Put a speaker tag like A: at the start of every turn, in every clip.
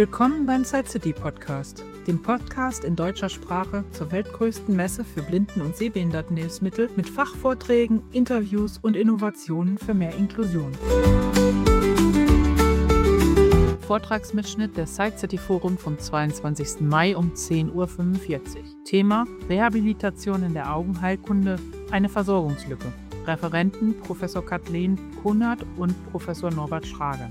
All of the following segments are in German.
A: Willkommen beim Side City Podcast, dem Podcast in deutscher Sprache zur weltgrößten Messe für Blinden- und Sehbehindertenhilfsmittel mit Fachvorträgen, Interviews und Innovationen für mehr Inklusion. Vortragsmitschnitt des Side City Forum vom 22. Mai um 10:45 Uhr. Thema: Rehabilitation in der Augenheilkunde, eine Versorgungslücke. Referenten Prof. Kathleen Kunert und Prof. Norbert Schrage.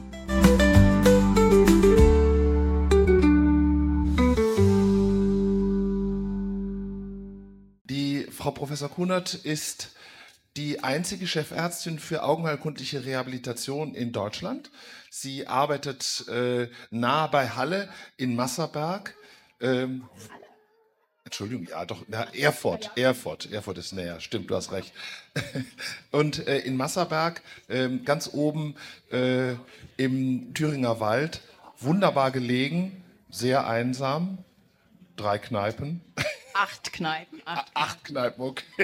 B: Die Frau Professor Kunert ist die einzige Chefärztin für augenheilkundliche Rehabilitation in Deutschland. Sie arbeitet nahe bei Halle in Masserberg. Entschuldigung, ja doch, Erfurt ist näher, stimmt, du hast recht. Und in Masserberg, ganz oben im Thüringer Wald, wunderbar gelegen, sehr einsam, 3 Kneipen.
C: 8 Kneipen.
B: 8 Kneipen, okay.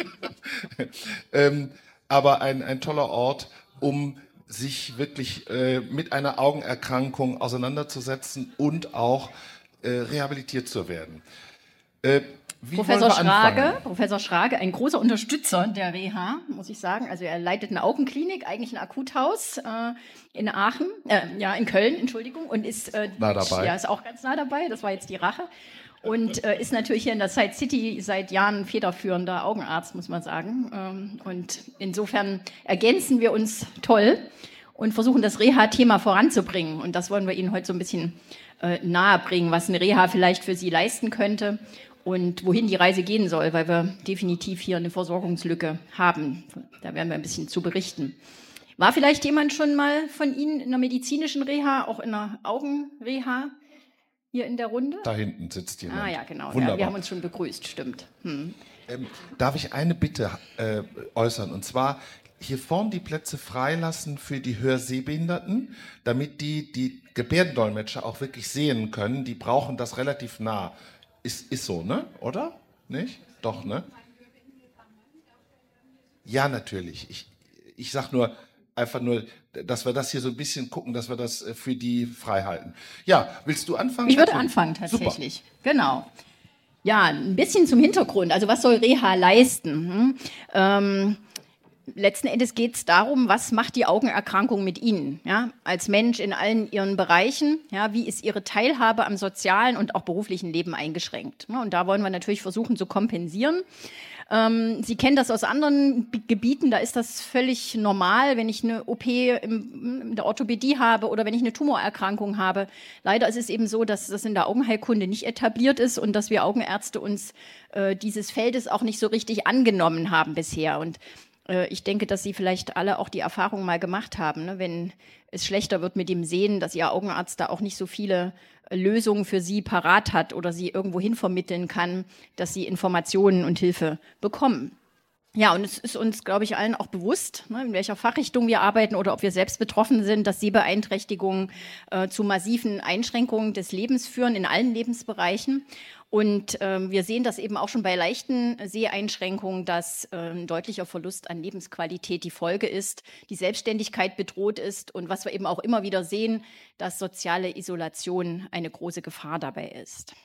B: Aber ein toller Ort, um sich wirklich mit einer Augenerkrankung auseinanderzusetzen und auch rehabilitiert zu werden.
C: Professor Schrage, ein großer Unterstützer der Reha, muss ich sagen. Also er leitet eine Augenklinik, eigentlich ein Akuthaus in Aachen, in Köln, Entschuldigung, und ist
B: nah dabei.
C: Ja, ist auch ganz nah dabei. Das war jetzt die Rache. Und ist natürlich hier in der Side City seit Jahren federführender Augenarzt, muss man sagen. Und insofern ergänzen wir uns toll und versuchen, das Reha-Thema voranzubringen. Und das wollen wir Ihnen heute so ein bisschen nahebringen, was eine Reha vielleicht für Sie leisten könnte und wohin die Reise gehen soll, weil wir definitiv hier eine Versorgungslücke haben. Da werden wir ein bisschen zu berichten. War vielleicht jemand schon mal von Ihnen in einer medizinischen Reha, auch in einer Augenreha? Hier in der Runde?
B: Da hinten sitzt jemand.
C: Ah ja, genau.
B: Wunderbar.
C: Ja, wir haben uns schon begrüßt, stimmt.
B: Darf ich eine Bitte äußern? Und zwar hier vorn die Plätze freilassen für die Hörsehbehinderten, damit die Gebärdendolmetscher auch wirklich sehen können. Die brauchen das relativ nah. Ist so, ne? Oder? Nicht? Doch, ne? Ja, natürlich. Ich sag nur, einfach nur, dass wir das hier so ein bisschen gucken, dass wir das für die frei halten. Ja, willst du anfangen?
C: Ich würde anfangen, tatsächlich. Super. Genau. Ja, ein bisschen zum Hintergrund. Also was soll Reha leisten? Letzten Endes geht es darum, was macht die Augenerkrankung mit Ihnen? Ja? Als Mensch in allen Ihren Bereichen. Ja? Wie ist Ihre Teilhabe am sozialen und auch beruflichen Leben eingeschränkt? Ja, und da wollen wir natürlich versuchen zu kompensieren. Sie kennen das aus anderen Gebieten, da ist das völlig normal, wenn ich eine OP in der Orthopädie habe oder wenn ich eine Tumorerkrankung habe. Leider ist es eben so, dass das in der Augenheilkunde nicht etabliert ist und dass wir Augenärzte uns dieses Feldes auch nicht so richtig angenommen haben bisher. Und ich denke, dass Sie vielleicht alle auch die Erfahrung mal gemacht haben, ne? Wenn es schlechter wird mit dem Sehen, dass Ihr Augenarzt da auch nicht so viele Lösungen für Sie parat hat oder Sie irgendwo hin vermitteln kann, dass Sie Informationen und Hilfe bekommen. Ja, und es ist uns, glaube ich, allen auch bewusst, ne, in welcher Fachrichtung wir arbeiten oder ob wir selbst betroffen sind, dass Sehbeeinträchtigungen zu massiven Einschränkungen des Lebens führen in allen Lebensbereichen. Und wir sehen das eben auch schon bei leichten Seheinschränkungen, dass ein deutlicher Verlust an Lebensqualität die Folge ist, die Selbstständigkeit bedroht ist und was wir eben auch immer wieder sehen, dass soziale Isolation eine große Gefahr dabei ist.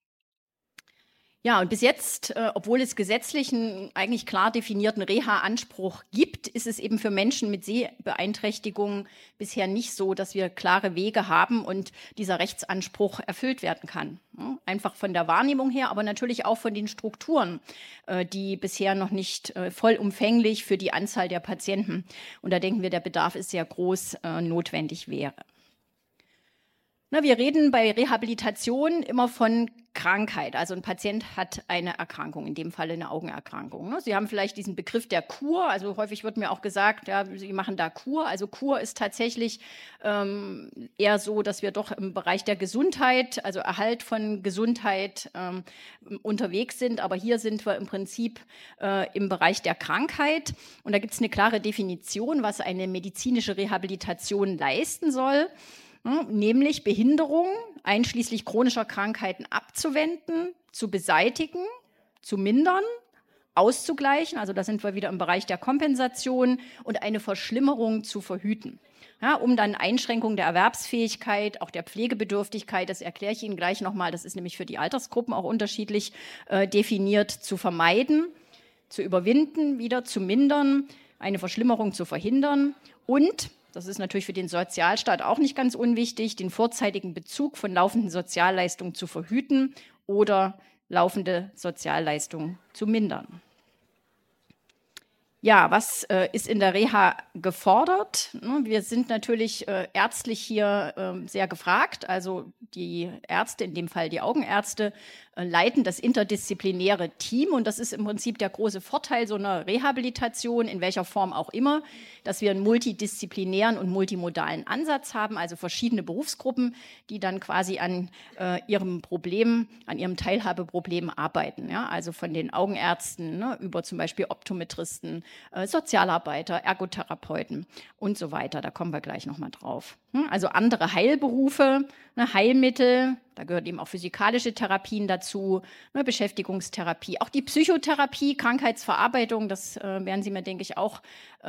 C: Ja, und bis jetzt, obwohl es gesetzlich einen eigentlich klar definierten Reha-Anspruch gibt, ist es eben für Menschen mit Sehbeeinträchtigungen bisher nicht so, dass wir klare Wege haben und dieser Rechtsanspruch erfüllt werden kann. Einfach von der Wahrnehmung her, aber natürlich auch von den Strukturen, die bisher noch nicht vollumfänglich für die Anzahl der Patienten, und da denken wir, der Bedarf ist sehr groß, notwendig wäre. Na, wir reden bei Rehabilitation immer von Krankheit. Also ein Patient hat eine Erkrankung, in dem Fall eine Augenerkrankung. Sie haben vielleicht diesen Begriff der Kur. Also häufig wird mir auch gesagt, ja, Sie machen da Kur. Also Kur ist tatsächlich eher so, dass wir doch im Bereich der Gesundheit, also Erhalt von Gesundheit unterwegs sind. Aber hier sind wir im Prinzip im Bereich der Krankheit. Und da gibt es eine klare Definition, was eine medizinische Rehabilitation leisten soll. Nämlich Behinderung einschließlich chronischer Krankheiten abzuwenden, zu beseitigen, zu mindern, auszugleichen, also da sind wir wieder im Bereich der Kompensation, und eine Verschlimmerung zu verhüten. Ja, um dann Einschränkungen der Erwerbsfähigkeit, auch der Pflegebedürftigkeit, das erkläre ich Ihnen gleich nochmal, das ist nämlich für die Altersgruppen auch unterschiedlich definiert, zu vermeiden, zu überwinden, wieder zu mindern, eine Verschlimmerung zu verhindern und, das ist natürlich für den Sozialstaat auch nicht ganz unwichtig, den vorzeitigen Bezug von laufenden Sozialleistungen zu verhüten oder laufende Sozialleistungen zu mindern. Ja, was ist in der Reha gefordert? Wir sind natürlich ärztlich hier sehr gefragt. Also die Ärzte, in dem Fall die Augenärzte, leiten das interdisziplinäre Team. Und das ist im Prinzip der große Vorteil so einer Rehabilitation, in welcher Form auch immer, dass wir einen multidisziplinären und multimodalen Ansatz haben, also verschiedene Berufsgruppen, die dann quasi an ihrem Problem, an ihrem Teilhabeproblem arbeiten. Ja? Also von den Augenärzten über zum Beispiel Optometristen, Sozialarbeiter, Ergotherapeuten und so weiter. Da kommen wir gleich nochmal drauf. Also andere Heilberufe, Heilmittel, da gehören eben auch physikalische Therapien dazu, Beschäftigungstherapie, auch die Psychotherapie, Krankheitsverarbeitung, das werden Sie mir, denke ich, auch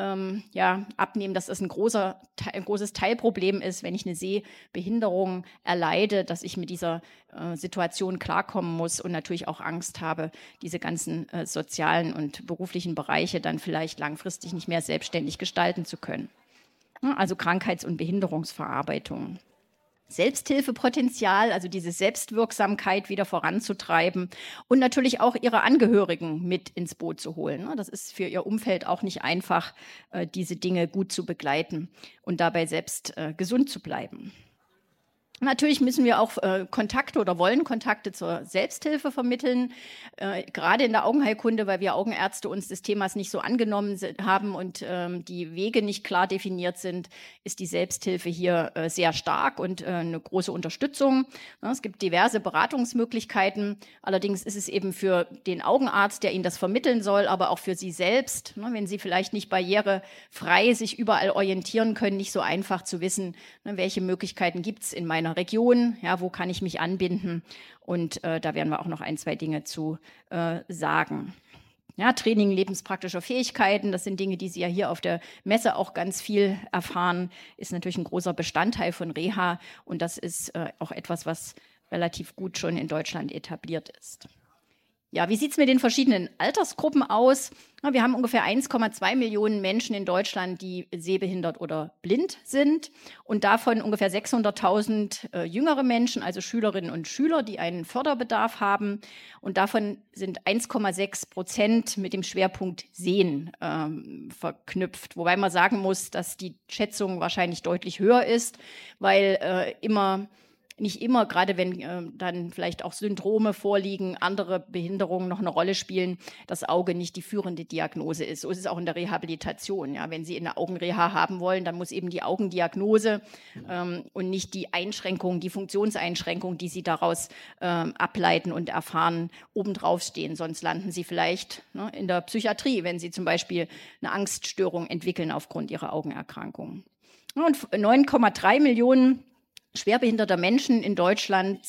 C: abnehmen, dass das ein großes Teilproblem ist, wenn ich eine Sehbehinderung erleide, dass ich mit dieser Situation klarkommen muss und natürlich auch Angst habe, diese ganzen sozialen und beruflichen Bereiche dann vielleicht langfristig nicht mehr selbstständig gestalten zu können. Also Krankheits- und Behinderungsverarbeitung. Selbsthilfepotenzial, also diese Selbstwirksamkeit wieder voranzutreiben und natürlich auch ihre Angehörigen mit ins Boot zu holen. Das ist für ihr Umfeld auch nicht einfach, diese Dinge gut zu begleiten und dabei selbst gesund zu bleiben. Natürlich müssen wir auch Kontakte oder wollen Kontakte zur Selbsthilfe vermitteln, gerade in der Augenheilkunde, weil wir Augenärzte uns des Themas nicht so angenommen haben und die Wege nicht klar definiert sind, ist die Selbsthilfe hier sehr stark und eine große Unterstützung. Ja, es gibt diverse Beratungsmöglichkeiten, allerdings ist es eben für den Augenarzt, der Ihnen das vermitteln soll, aber auch für Sie selbst, wenn Sie vielleicht nicht barrierefrei sich überall orientieren können, nicht so einfach zu wissen, welche Möglichkeiten gibt es in meiner Region, ja, wo kann ich mich anbinden, und da werden wir auch noch ein, zwei Dinge zu sagen. Ja, Training lebenspraktischer Fähigkeiten, das sind Dinge, die Sie ja hier auf der Messe auch ganz viel erfahren, ist natürlich ein großer Bestandteil von Reha und das ist auch etwas, was relativ gut schon in Deutschland etabliert ist. Ja, wie sieht es mit den verschiedenen Altersgruppen aus? Wir haben ungefähr 1,2 Millionen Menschen in Deutschland, die sehbehindert oder blind sind und davon ungefähr 600.000 jüngere Menschen, also Schülerinnen und Schüler, die einen Förderbedarf haben und davon sind 1,6% mit dem Schwerpunkt Sehen verknüpft, wobei man sagen muss, dass die Schätzung wahrscheinlich deutlich höher ist, weil nicht immer, gerade wenn dann vielleicht auch Syndrome vorliegen, andere Behinderungen noch eine Rolle spielen, das Auge nicht die führende Diagnose ist. So ist es auch in der Rehabilitation. Ja. Wenn Sie eine Augenreha haben wollen, dann muss eben die Augendiagnose und nicht die Einschränkung, die Funktionseinschränkung, die Sie daraus ableiten und erfahren, obendrauf stehen. Sonst landen Sie vielleicht in der Psychiatrie, wenn Sie zum Beispiel eine Angststörung entwickeln aufgrund Ihrer Augenerkrankung. Und 9,3 Millionen schwerbehinderter Menschen in Deutschland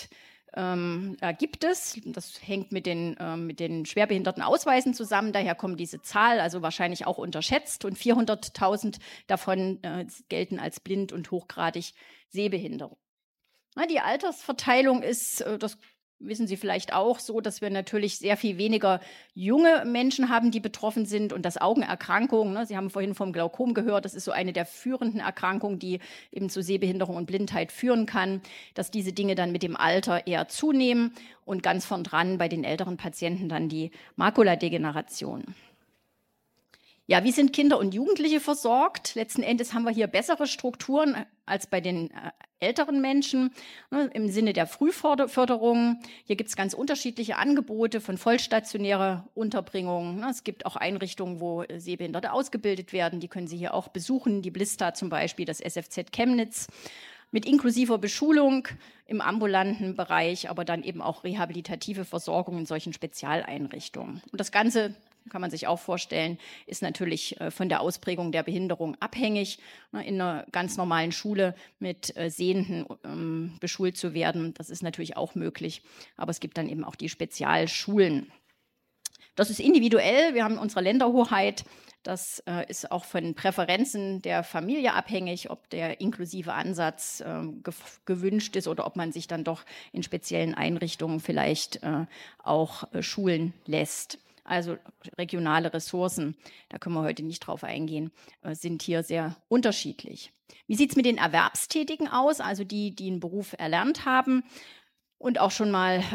C: gibt es. Das hängt mit den Schwerbehindertenausweisen zusammen. Daher kommt diese Zahl, also wahrscheinlich auch unterschätzt. Und 400.000 davon gelten als blind und hochgradig sehbehindert. Die Altersverteilung ist, das wissen Sie vielleicht auch, so, dass wir natürlich sehr viel weniger junge Menschen haben, die betroffen sind und dass Augenerkrankungen, Sie haben vorhin vom Glaukom gehört, das ist so eine der führenden Erkrankungen, die eben zu Sehbehinderung und Blindheit führen kann, dass diese Dinge dann mit dem Alter eher zunehmen und ganz vorn dran bei den älteren Patienten dann die Makuladegeneration. Ja, wie sind Kinder und Jugendliche versorgt? Letzten Endes haben wir hier bessere Strukturen als bei den älteren Menschen im Sinne der Frühförderung. Hier gibt es ganz unterschiedliche Angebote von vollstationärer Unterbringung. Es gibt auch Einrichtungen, wo Sehbehinderte ausgebildet werden. Die können Sie hier auch besuchen. Die Blista zum Beispiel, das SFZ Chemnitz. Mit inklusiver Beschulung im ambulanten Bereich, aber dann eben auch rehabilitative Versorgung in solchen Spezialeinrichtungen. Und das Ganze, kann man sich auch vorstellen, ist natürlich von der Ausprägung der Behinderung abhängig. In einer ganz normalen Schule mit Sehenden beschult zu werden, das ist natürlich auch möglich. Aber es gibt dann eben auch die Spezialschulen. Das ist individuell. Wir haben unsere Länderhoheit. Das ist auch von Präferenzen der Familie abhängig, ob der inklusive Ansatz gewünscht ist oder ob man sich dann doch in speziellen Einrichtungen vielleicht auch schulen lässt. Also regionale Ressourcen, da können wir heute nicht drauf eingehen, sind hier sehr unterschiedlich. Wie sieht es mit den Erwerbstätigen aus, also die einen Beruf erlernt haben und auch schon mal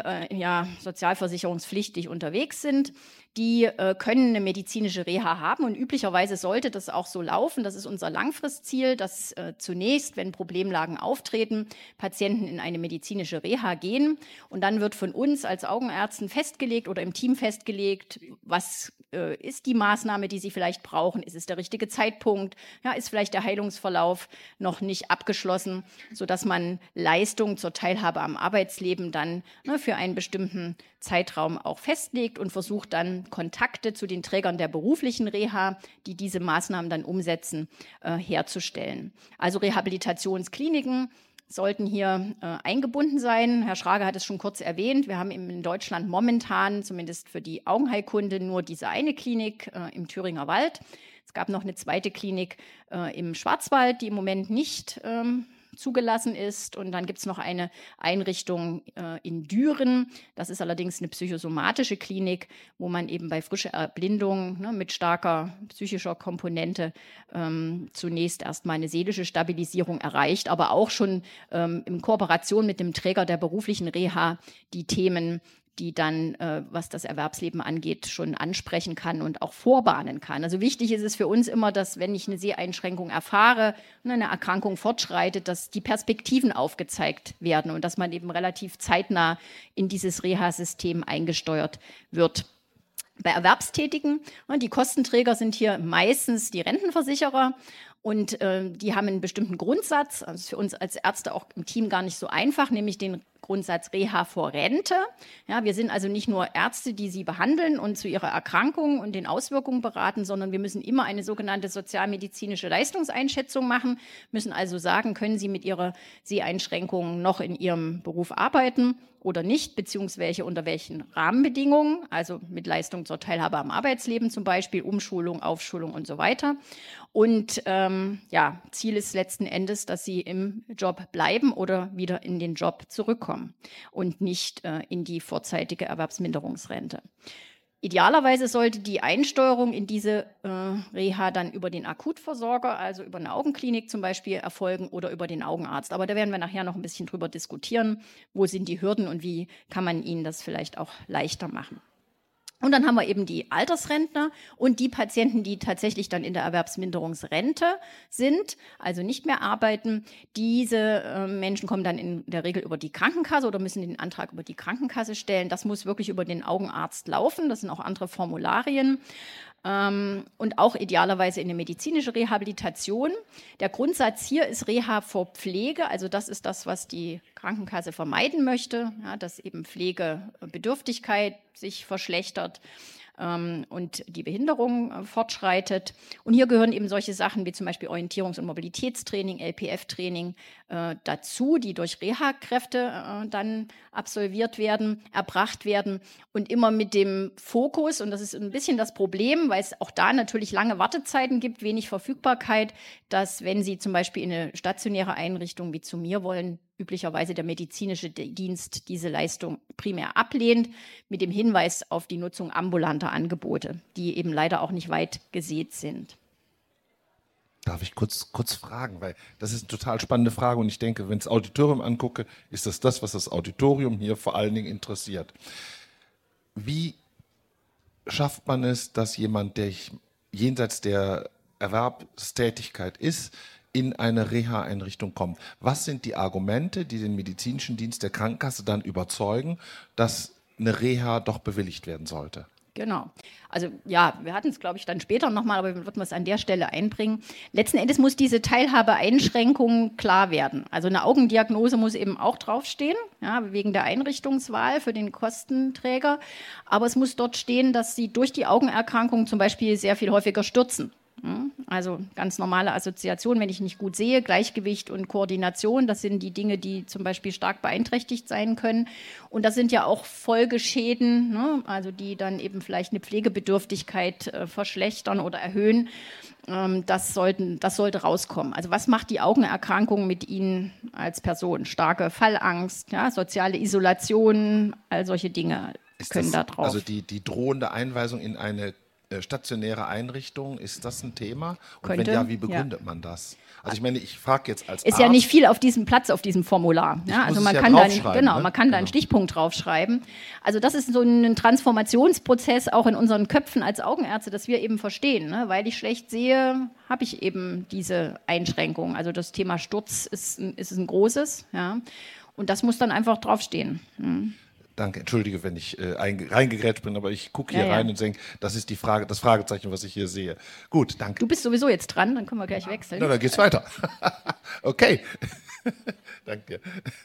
C: sozialversicherungspflichtig unterwegs sind? Die können eine medizinische Reha haben und üblicherweise sollte das auch so laufen. Das ist unser Langfristziel, dass zunächst, wenn Problemlagen auftreten, Patienten in eine medizinische Reha gehen und dann wird von uns als Augenärzten festgelegt oder im Team festgelegt, was ist die Maßnahme, die Sie vielleicht brauchen? Ist es der richtige Zeitpunkt? Ja, ist vielleicht der Heilungsverlauf noch nicht abgeschlossen, sodass man Leistungen zur Teilhabe am Arbeitsleben dann für einen bestimmten Zeitraum auch festlegt und versucht dann Kontakte zu den Trägern der beruflichen Reha, die diese Maßnahmen dann umsetzen, herzustellen. Also Rehabilitationskliniken sollten hier eingebunden sein. Herr Schrage hat es schon kurz erwähnt. Wir haben in Deutschland momentan, zumindest für die Augenheilkunde, nur diese eine Klinik im Thüringer Wald. Es gab noch eine zweite Klinik im Schwarzwald, die im Moment nicht zugelassen ist. Und dann gibt es noch eine Einrichtung in Düren. Das ist allerdings eine psychosomatische Klinik, wo man eben bei frischer Erblindung mit starker psychischer Komponente zunächst erstmal eine seelische Stabilisierung erreicht, aber auch schon in Kooperation mit dem Träger der beruflichen Reha die Themen, die dann, was das Erwerbsleben angeht, schon ansprechen kann und auch vorbahnen kann. Also wichtig ist es für uns immer, dass, wenn ich eine Seheinschränkung erfahre und eine Erkrankung fortschreitet, dass die Perspektiven aufgezeigt werden und dass man eben relativ zeitnah in dieses Reha-System eingesteuert wird. Bei Erwerbstätigen, die Kostenträger sind hier meistens die Rentenversicherer. Und die haben einen bestimmten Grundsatz, das ist für uns als Ärzte auch im Team gar nicht so einfach, nämlich den Grundsatz Reha vor Rente. Ja, wir sind also nicht nur Ärzte, die sie behandeln und zu ihrer Erkrankung und den Auswirkungen beraten, sondern wir müssen immer eine sogenannte sozialmedizinische Leistungseinschätzung machen, müssen also sagen, können Sie mit Ihrer Seheinschränkung noch in Ihrem Beruf arbeiten oder nicht, beziehungsweise unter welchen Rahmenbedingungen, also mit Leistung zur Teilhabe am Arbeitsleben zum Beispiel, Umschulung, Aufschulung und so weiter. Und Ziel ist letzten Endes, dass sie im Job bleiben oder wieder in den Job zurückkommen und nicht in die vorzeitige Erwerbsminderungsrente. Idealerweise sollte die Einsteuerung in diese Reha dann über den Akutversorger, also über eine Augenklinik zum Beispiel, erfolgen oder über den Augenarzt. Aber da werden wir nachher noch ein bisschen drüber diskutieren, wo sind die Hürden und wie kann man ihnen das vielleicht auch leichter machen. Und dann haben wir eben die Altersrentner und die Patienten, die tatsächlich dann in der Erwerbsminderungsrente sind, also nicht mehr arbeiten. Diese Menschen kommen dann in der Regel über die Krankenkasse oder müssen den Antrag über die Krankenkasse stellen. Das muss wirklich über den Augenarzt laufen. Das sind auch andere Formularien. Und auch idealerweise in eine medizinische Rehabilitation. Der Grundsatz hier ist Reha vor Pflege, also das ist das, was die Krankenkasse vermeiden möchte, ja, dass eben Pflegebedürftigkeit sich verschlechtert und die Behinderung fortschreitet. Und hier gehören eben solche Sachen wie zum Beispiel Orientierungs- und Mobilitätstraining, LPF-Training dazu, die durch Reha-Kräfte dann erbracht werden und immer mit dem Fokus, und das ist ein bisschen das Problem, weil es auch da natürlich lange Wartezeiten gibt, wenig Verfügbarkeit, dass wenn Sie zum Beispiel in eine stationäre Einrichtung wie zu mir wollen, üblicherweise der medizinische Dienst diese Leistung primär ablehnt, mit dem Hinweis auf die Nutzung ambulanter Angebote, die eben leider auch nicht weit gesät sind.
B: Darf ich kurz fragen, weil das ist eine total spannende Frage und ich denke, wenn ich das Auditorium angucke, ist das, was das Auditorium hier vor allen Dingen interessiert. Wie schafft man es, dass jemand, der jenseits der Erwerbstätigkeit ist, in eine Reha-Einrichtung kommt? Was sind die Argumente, die den medizinischen Dienst der Krankenkasse dann überzeugen, dass eine Reha doch bewilligt werden sollte?
C: Genau. Also ja, wir hatten es, glaube ich, dann später nochmal, aber wir würden es an der Stelle einbringen. Letzten Endes muss diese Teilhabeeinschränkung klar werden. Also eine Augendiagnose muss eben auch draufstehen, ja, wegen der Einrichtungswahl für den Kostenträger. Aber es muss dort stehen, dass sie durch die Augenerkrankung zum Beispiel sehr viel häufiger stürzen. Also ganz normale Assoziation, wenn ich nicht gut sehe, Gleichgewicht und Koordination, das sind die Dinge, die zum Beispiel stark beeinträchtigt sein können. Und das sind ja auch Folgeschäden, ne? Also die dann eben vielleicht eine Pflegebedürftigkeit verschlechtern oder erhöhen. Das sollte rauskommen. Also was macht die Augenerkrankung mit Ihnen als Person? Starke Fallangst, ja, soziale Isolation, all solche Dinge können da drauf.
B: Also die drohende Einweisung in eine stationäre Einrichtung, ist das ein Thema? Und
C: Könnte,
B: wenn ja, wie begründet man das? Also ich meine, ich frage jetzt als
C: ist
B: Arzt.
C: ja nicht viel auf diesem Platz, auf diesem Formular. Ja, also man kann man kann da einen Stichpunkt draufschreiben. Also das ist so ein Transformationsprozess auch in unseren Köpfen als Augenärzte, dass wir eben verstehen, ne? Weil ich schlecht sehe, habe ich eben diese Einschränkung. Also das Thema Sturz ist ein großes, ja. Und das muss dann einfach draufstehen.
B: Danke, entschuldige, wenn ich reingegrätscht bin, aber ich gucke hier rein und denke, das ist das Fragezeichen, was ich hier sehe. Gut, danke.
C: Du bist sowieso jetzt dran, dann können wir gleich wechseln.
B: Na, dann geht's weiter. Okay. Danke.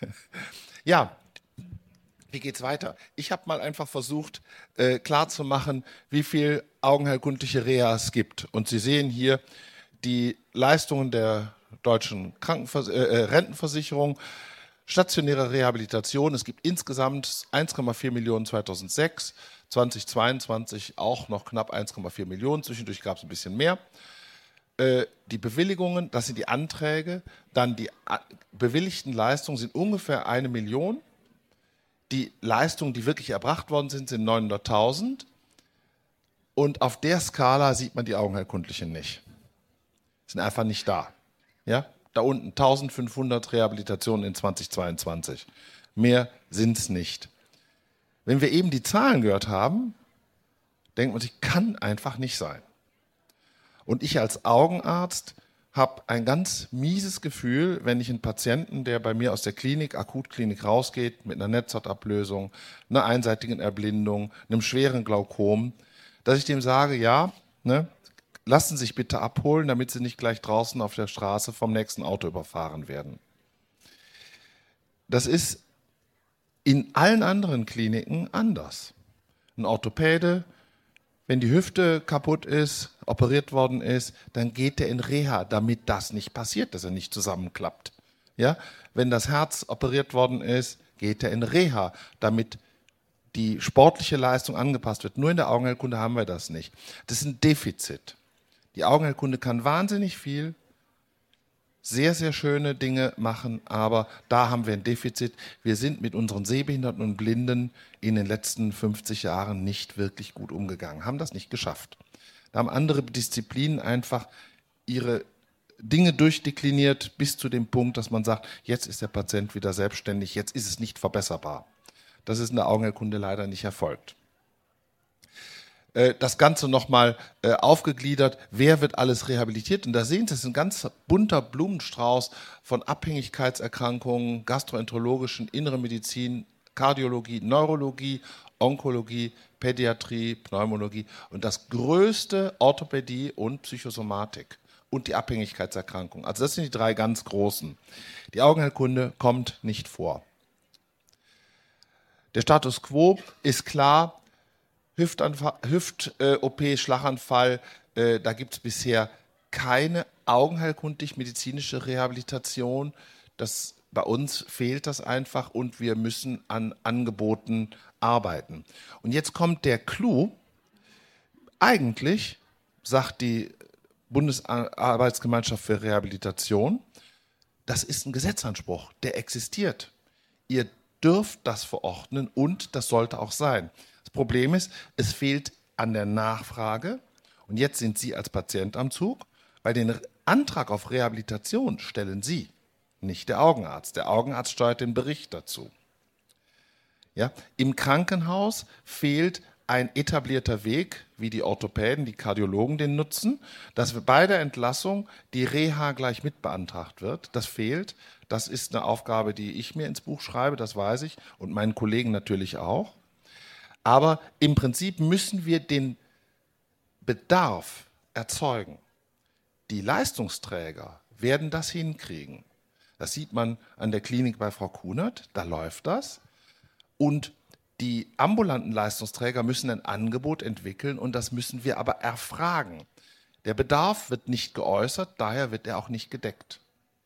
B: Ja, wie geht's weiter? Ich habe mal einfach versucht, klarzumachen, wie viel augenheilkundliche Reha es gibt. Und Sie sehen hier die Leistungen der deutschen Rentenversicherung, stationäre Rehabilitation. Es gibt insgesamt 1,4 Millionen 2006, 2022 auch noch knapp 1,4 Millionen. Zwischendurch gab es ein bisschen mehr. Die Bewilligungen, das sind die Anträge. Dann die bewilligten Leistungen sind ungefähr 1 Million. Die Leistungen, die wirklich erbracht worden sind, sind 900.000. Und auf der Skala sieht man die Augenheilkundlichen nicht. Sind einfach nicht da. Ja? Da unten 1500 Rehabilitationen in 2022. Mehr sind es nicht. Wenn wir eben die Zahlen gehört haben, denkt man sich, kann einfach nicht sein. Und ich als Augenarzt habe ein ganz mieses Gefühl, wenn ich einen Patienten, der bei mir aus der Akutklinik rausgeht, mit einer Netzhautablösung, einer einseitigen Erblindung, einem schweren Glaukom, dass ich dem sage, ja, ne, lassen Sie sich bitte abholen, damit Sie nicht gleich draußen auf der Straße vom nächsten Auto überfahren werden. Das ist in allen anderen Kliniken anders. Ein Orthopäde, wenn die Hüfte kaputt ist, operiert worden ist, dann geht er in Reha, damit das nicht passiert, dass er nicht zusammenklappt. Ja? Wenn das Herz operiert worden ist, geht er in Reha, damit die sportliche Leistung angepasst wird. Nur in der Augenheilkunde haben wir das nicht. Das ist ein Defizit. Die Augenheilkunde kann wahnsinnig viel, sehr, sehr schöne Dinge machen, aber da haben wir ein Defizit. Wir sind mit unseren Sehbehinderten und Blinden in den letzten 50 Jahren nicht wirklich gut umgegangen, haben das nicht geschafft. Da haben andere Disziplinen einfach ihre Dinge durchdekliniert bis zu dem Punkt, dass man sagt, jetzt ist der Patient wieder selbstständig, jetzt ist es nicht verbesserbar. Das ist in der Augenheilkunde leider nicht erfolgt. Das Ganze nochmal aufgegliedert, wer wird alles rehabilitiert. Und da sehen Sie, es ist ein ganz bunter Blumenstrauß von Abhängigkeitserkrankungen, gastroenterologischen, innere Medizin, Kardiologie, Neurologie, Onkologie, Pädiatrie, Pneumologie und das größte Orthopädie und Psychosomatik und die Abhängigkeitserkrankungen. Also das sind die 3 ganz großen. Die Augenheilkunde kommt nicht vor. Der Status quo ist klar, Hüft-OP, Schlaganfall, da gibt es bisher keine augenheilkundlich-medizinische Rehabilitation. Bei uns fehlt das einfach und wir müssen an Angeboten arbeiten. Und jetzt kommt der Clou. Eigentlich sagt die Bundesarbeitsgemeinschaft für Rehabilitation, das ist ein Gesetzanspruch, der existiert. Ihr dürft das verordnen und das sollte auch sein. Das Problem ist, es fehlt an der Nachfrage und jetzt sind Sie als Patient am Zug, weil den Antrag auf Rehabilitation stellen Sie, nicht der Augenarzt. Der Augenarzt steuert den Bericht dazu. Ja? Im Krankenhaus fehlt ein etablierter Weg, wie die Orthopäden, die Kardiologen den nutzen, dass bei der Entlassung die Reha gleich mitbeantragt wird. Das fehlt. Das ist eine Aufgabe, die ich mir ins Buch schreibe, das weiß ich, und meinen Kollegen natürlich auch. Aber im Prinzip müssen wir den Bedarf erzeugen. Die Leistungsträger werden das hinkriegen. Das sieht man an der Klinik bei Frau Kunert, da läuft das. Und die ambulanten Leistungsträger müssen ein Angebot entwickeln und das müssen wir aber erfragen. Der Bedarf wird nicht geäußert, daher wird er auch nicht gedeckt.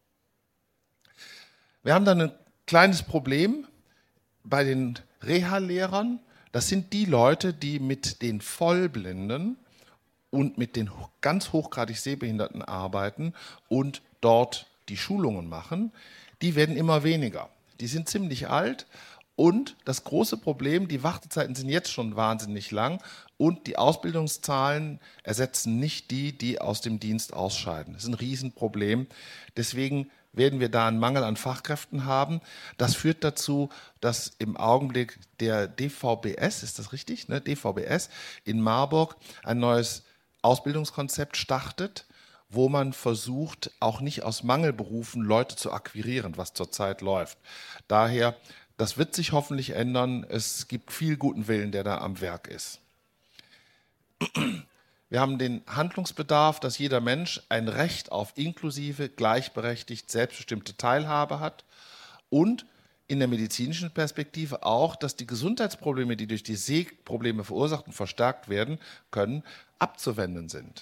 B: Wir haben dann ein kleines Problem bei den Reha-Lehrern. Das sind die Leute, die mit den Vollblinden und mit den ganz hochgradig Sehbehinderten arbeiten und dort die Schulungen machen. Die werden immer weniger. Die sind ziemlich alt. Und das große Problem, die Wartezeiten sind jetzt schon wahnsinnig lang und die Ausbildungszahlen ersetzen nicht die, die aus dem Dienst ausscheiden. Das ist ein Riesenproblem. Deswegen werden wir da einen Mangel an Fachkräften haben. Das führt dazu, dass im Augenblick der DVBS, ist das richtig? Ne? DVBS in Marburg ein neues Ausbildungskonzept startet, wo man versucht, auch nicht aus Mangelberufen Leute zu akquirieren, was zurzeit läuft. Daher, das wird sich hoffentlich ändern. Es gibt viel guten Willen, der da am Werk ist. Wir haben den Handlungsbedarf, dass jeder Mensch ein Recht auf inklusive, gleichberechtigt, selbstbestimmte Teilhabe hat und in der medizinischen Perspektive auch, dass die Gesundheitsprobleme, die durch die Sehprobleme verursacht und verstärkt werden können, abzuwenden sind.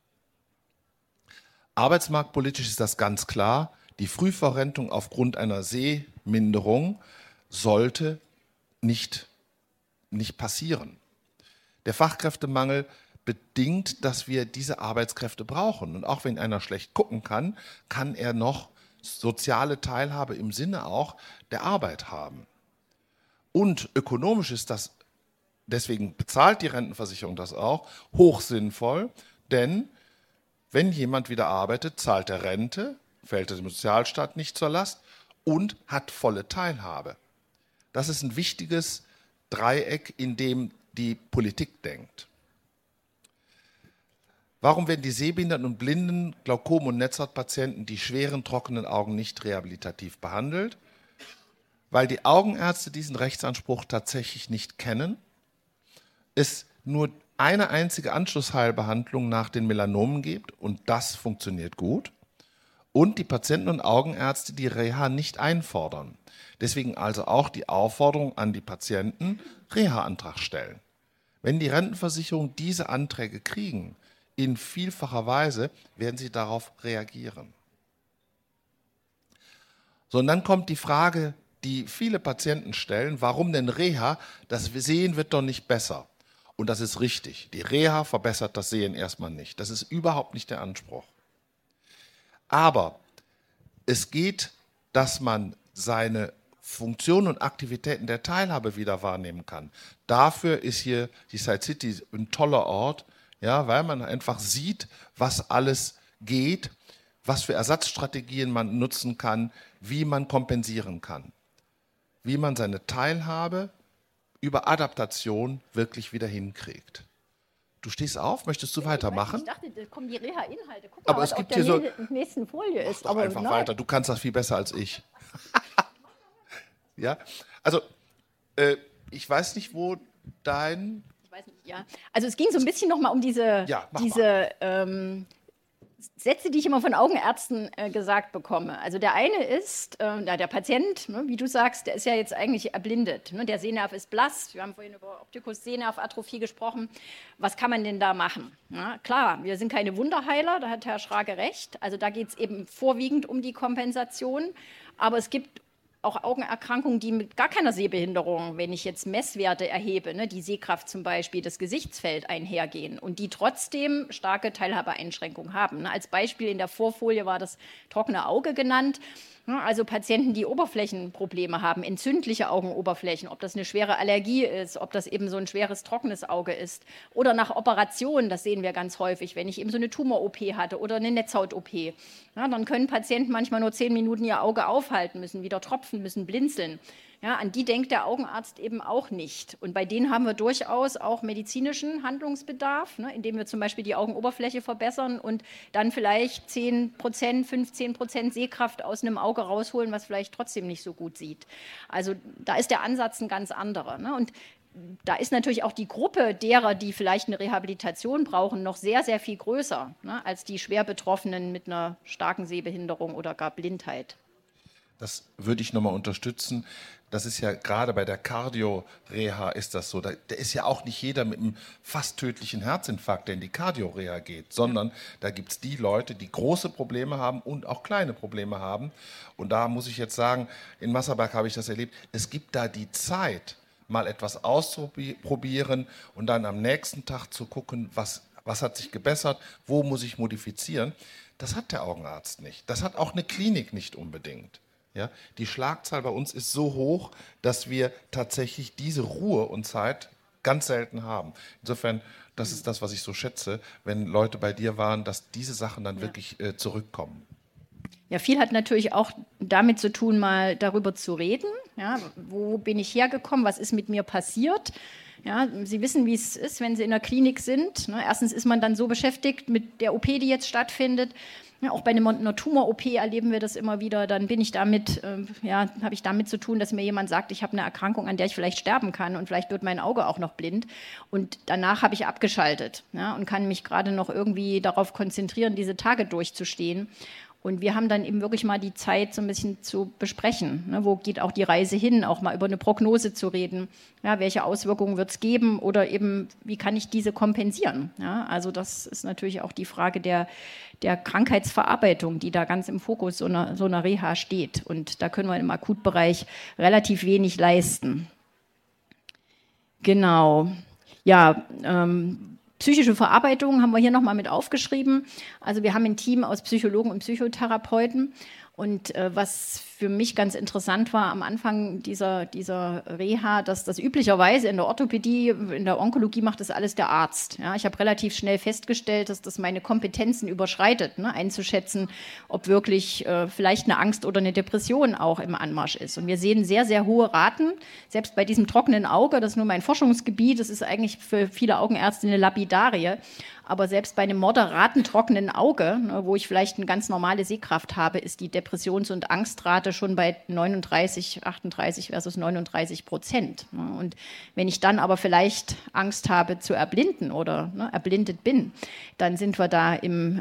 B: Arbeitsmarktpolitisch ist das ganz klar. Die Frühverrentung aufgrund einer Sehminderung sollte nicht passieren. Der Fachkräftemangel bedingt, dass wir diese Arbeitskräfte brauchen. Und auch wenn einer schlecht gucken kann, kann er noch soziale Teilhabe im Sinne auch der Arbeit haben. Und ökonomisch ist das, deswegen bezahlt die Rentenversicherung das auch, hochsinnvoll, denn wenn jemand wieder arbeitet, zahlt er Rente, fällt er dem Sozialstaat nicht zur Last und hat volle Teilhabe. Das ist ein wichtiges Dreieck, in dem die Politik denkt. Warum werden die Sehbehinderten und Blinden, Glaukom- und Netzhautpatienten, die schweren, trockenen Augen nicht rehabilitativ behandelt? Weil die Augenärzte diesen Rechtsanspruch tatsächlich nicht kennen, es nur eine einzige Anschlussheilbehandlung nach den Melanomen gibt und das funktioniert gut. Und die Patienten und Augenärzte die Reha nicht einfordern. Deswegen also auch die Aufforderung an die Patienten, Reha-Antrag stellen. Wenn die Rentenversicherung diese Anträge kriegen, in vielfacher Weise werden sie darauf reagieren. So, und dann kommt die Frage, die viele Patienten stellen, warum denn Reha? Das Sehen wird doch nicht besser. Und das ist richtig. Die Reha verbessert das Sehen erstmal nicht. Das ist überhaupt nicht der Anspruch. Aber es geht, dass man seine Funktionen und Aktivitäten der Teilhabe wieder wahrnehmen kann. Dafür ist hier die Sight City ein toller Ort, ja, weil man einfach sieht, was alles geht, was für Ersatzstrategien man nutzen kann, wie man kompensieren kann, wie man seine Teilhabe über Adaptation wirklich wieder hinkriegt. Du stehst auf, möchtest du weitermachen?
C: Ich dachte, da kommen die Reha-Inhalte. Guck
B: aber
C: mal,
B: es
C: was
B: gibt
C: auf
B: hier
C: der
B: so
C: nächsten Folie ist.
B: Mach doch einfach weiter, du kannst das viel besser als ich. Ja, also ich weiß nicht, wo dein...
C: Ich weiß nicht, ja. Also es ging so ein bisschen nochmal um diese Sätze, die ich immer von Augenärzten gesagt bekomme. Also der eine ist, der Patient, ne, wie du sagst, der ist ja jetzt eigentlich erblindet. Ne? Der Sehnerv ist blass. Wir haben vorhin über Optikus-Sehnervatrophie gesprochen. Was kann man denn da machen? Na, klar, wir sind keine Wunderheiler, da hat Herr Schrage recht. Also da geht es eben vorwiegend um die Kompensation. Aber es gibt auch Augenerkrankungen, die mit gar keiner Sehbehinderung, wenn ich jetzt Messwerte erhebe, ne, die Sehkraft zum Beispiel, das Gesichtsfeld einhergehen und die trotzdem starke Teilhabeeinschränkungen haben. Ne. Als Beispiel in der Vorfolie war das trockene Auge genannt. Ne, also Patienten, die Oberflächenprobleme haben, entzündliche Augenoberflächen, ob das eine schwere Allergie ist, ob das eben so ein schweres trockenes Auge ist oder nach Operationen, das sehen wir ganz häufig, wenn ich eben so eine Tumor-OP hatte oder eine Netzhaut-OP. Ja, dann können Patienten manchmal nur 10 Minuten ihr Auge aufhalten, müssen wieder tropfen, müssen blinzeln. Ja, an die denkt der Augenarzt eben auch nicht. Und bei denen haben wir durchaus auch medizinischen Handlungsbedarf, ne, indem wir zum Beispiel die Augenoberfläche verbessern und dann vielleicht 10%, 15% Sehkraft aus einem Auge rausholen, was vielleicht trotzdem nicht so gut sieht. Also da ist der Ansatz ein ganz anderer. Ne? Und da ist natürlich auch die Gruppe derer, die vielleicht eine Rehabilitation brauchen, noch sehr, sehr viel größer, ne, als die schwer Betroffenen mit einer starken Sehbehinderung oder gar Blindheit.
B: Das würde ich nochmal unterstützen. Das ist ja gerade bei der Cardio-Reha ist das so. Da ist ja auch nicht jeder mit einem fast tödlichen Herzinfarkt, der in die Cardio-Reha geht, sondern da gibt es die Leute, die große Probleme haben und auch kleine Probleme haben. Und da muss ich jetzt sagen, in Masserberg habe ich das erlebt, es gibt da die Zeit, mal etwas auszuprobieren und dann am nächsten Tag zu gucken, was hat sich gebessert, wo muss ich modifizieren. Das hat der Augenarzt nicht. Das hat auch eine Klinik nicht unbedingt. Ja, die Schlagzahl bei uns ist so hoch, dass wir tatsächlich diese Ruhe und Zeit ganz selten haben. Insofern, das ist das, was ich so schätze, wenn Leute bei dir waren, dass diese Sachen dann wirklich zurückkommen.
C: Ja, viel hat natürlich auch damit zu tun, mal darüber zu reden. Ja, wo bin ich hergekommen? Was ist mit mir passiert? Ja, Sie wissen, wie es ist, wenn Sie in der Klinik sind. Erstens ist man dann so beschäftigt mit der OP, die jetzt stattfindet. Ja, auch bei einer Tumor-OP erleben wir das immer wieder. Dann bin ich damit, habe ich damit zu tun, dass mir jemand sagt, ich habe eine Erkrankung, an der ich vielleicht sterben kann und vielleicht wird mein Auge auch noch blind. Und danach habe ich abgeschaltet, ja, und kann mich gerade noch irgendwie darauf konzentrieren, diese Tage durchzustehen. Und wir haben dann eben wirklich mal die Zeit, so ein bisschen zu besprechen. Ne? Wo geht auch die Reise hin? Auch mal über eine Prognose zu reden. Ja, welche Auswirkungen wird es geben? Oder eben, wie kann ich diese kompensieren? Ja, also das ist natürlich auch die Frage der Krankheitsverarbeitung, die da ganz im Fokus so einer Reha steht. Und da können wir im Akutbereich relativ wenig leisten. Genau. Ja, psychische Verarbeitung haben wir hier nochmal mit aufgeschrieben. Also wir haben ein Team aus Psychologen und Psychotherapeuten. Und was für mich ganz interessant war am Anfang dieser Reha, dass das üblicherweise in der Orthopädie, in der Onkologie macht das alles der Arzt. Ja, ich habe relativ schnell festgestellt, dass das meine Kompetenzen überschreitet, ne, einzuschätzen, ob wirklich vielleicht eine Angst oder eine Depression auch im Anmarsch ist. Und wir sehen sehr, sehr hohe Raten, selbst bei diesem trockenen Auge, das ist nur mein Forschungsgebiet, das ist eigentlich für viele Augenärzte eine Lapidarie. Aber selbst bei einem moderaten trockenen Auge, ne, wo ich vielleicht eine ganz normale Sehkraft habe, ist die Depressions- und Angstrate schon bei 38 versus 39%. Ne. Und wenn ich dann aber vielleicht Angst habe zu erblinden oder erblindet bin, dann sind wir da im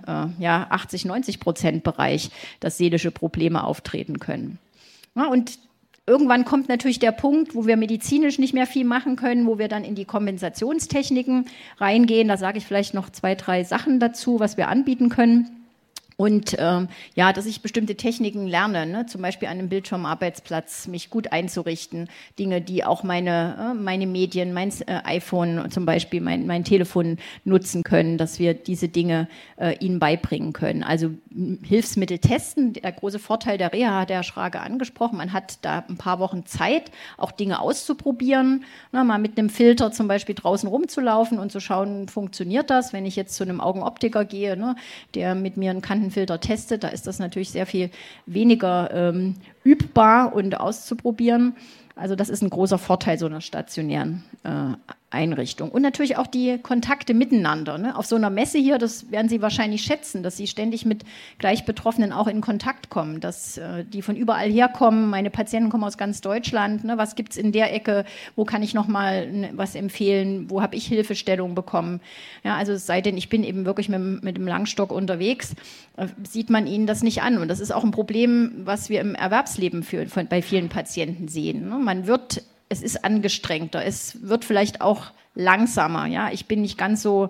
C: 80-90% Bereich, dass seelische Probleme auftreten können. Ja, und irgendwann kommt natürlich der Punkt, wo wir medizinisch nicht mehr viel machen können, wo wir dann in die Kompensationstechniken reingehen. Da sage ich vielleicht noch 2, 3 Sachen dazu, was wir anbieten können. Und dass ich bestimmte Techniken lerne, ne? Zum Beispiel an einem Bildschirmarbeitsplatz mich gut einzurichten, Dinge, die auch meine Medien, mein iPhone zum Beispiel, mein Telefon nutzen können, dass wir diese Dinge ihnen beibringen können. Also Hilfsmittel testen, der große Vorteil der Reha hat der Herr Schrage angesprochen, man hat da ein paar Wochen Zeit, auch Dinge auszuprobieren, ne? Mal mit einem Filter zum Beispiel draußen rumzulaufen und zu schauen, funktioniert das, wenn ich jetzt zu einem Augenoptiker gehe, ne? Der mit mir einen Kantenfilter testet, da ist das natürlich sehr viel weniger übbar und auszuprobieren. Also das ist ein großer Vorteil so einer stationären Einrichtung. Und natürlich auch die Kontakte miteinander. Ne? Auf so einer Messe hier, das werden Sie wahrscheinlich schätzen, dass Sie ständig mit Gleichbetroffenen auch in Kontakt kommen, dass die von überall herkommen. Meine Patienten kommen aus ganz Deutschland. Ne? Was gibt es in der Ecke? Wo kann ich noch mal was empfehlen? Wo habe ich Hilfestellung bekommen? Ja, also es sei denn, ich bin eben wirklich mit dem Langstock unterwegs, sieht man ihnen das nicht an. Und das ist auch ein Problem, was wir im Erwerbsleben bei vielen Patienten sehen. Ne? Es ist angestrengter, es wird vielleicht auch langsamer. Ja? Ich bin nicht ganz so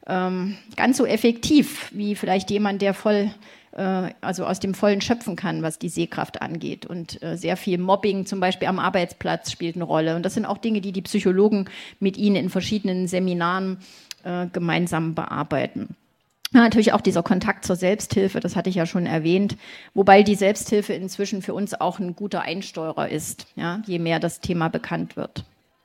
C: effektiv wie vielleicht jemand, der aus dem Vollen schöpfen kann, was die Sehkraft angeht. Und sehr viel Mobbing zum Beispiel am Arbeitsplatz spielt eine Rolle. Und das sind auch Dinge, die Psychologen mit Ihnen in verschiedenen Seminaren gemeinsam bearbeiten. Ja, natürlich auch dieser Kontakt zur Selbsthilfe, das hatte ich ja schon erwähnt, wobei die Selbsthilfe inzwischen für uns auch ein guter Einsteurer ist, ja, je mehr das Thema bekannt wird.